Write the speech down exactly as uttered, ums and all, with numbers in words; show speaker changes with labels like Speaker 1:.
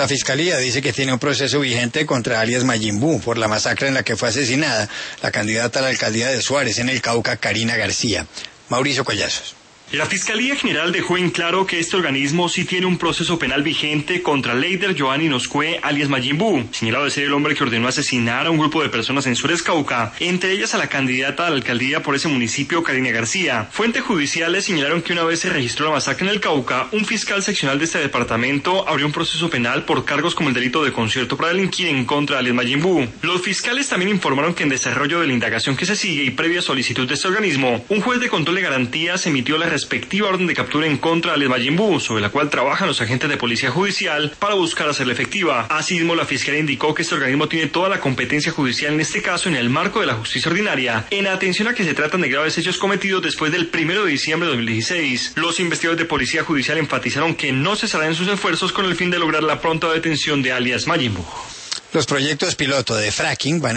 Speaker 1: La Fiscalía dice que tiene un proceso vigente contra alias Majin Buu por la masacre en la que fue asesinada la candidata a la alcaldía de Suárez en el Cauca, Karina García. Mauricio Collazos.
Speaker 2: La Fiscalía General dejó en claro que este organismo sí tiene un proceso penal vigente contra Leider Joanny Noscue, alias Majin Buu, señalado de ser el hombre que ordenó asesinar a un grupo de personas en Suárez, Cauca, entre ellas a la candidata a la alcaldía por ese municipio, Karina García. Fuentes judiciales señalaron que una vez se registró la masacre en el Cauca, un fiscal seccional de este departamento abrió un proceso penal por cargos como el delito de concierto para delinquir en contra de alias Majin Buu. Los fiscales también informaron que en desarrollo de la indagación que se sigue y previa solicitud de este organismo, un juez de control de garantías emitió la respectiva orden de captura en contra de alias Majin Buu, sobre la cual trabajan los agentes de policía judicial para buscar hacerla efectiva. Asimismo, la Fiscalía indicó que este organismo tiene toda la competencia judicial en este caso en el marco de la justicia ordinaria, en atención a que se tratan de graves hechos cometidos después del primero de diciembre de dos mil dieciséis. Los investigadores de policía judicial enfatizaron que no cesarán sus esfuerzos con el fin de lograr la pronta detención de alias Majin Buu.
Speaker 1: Los proyectos piloto de fracking van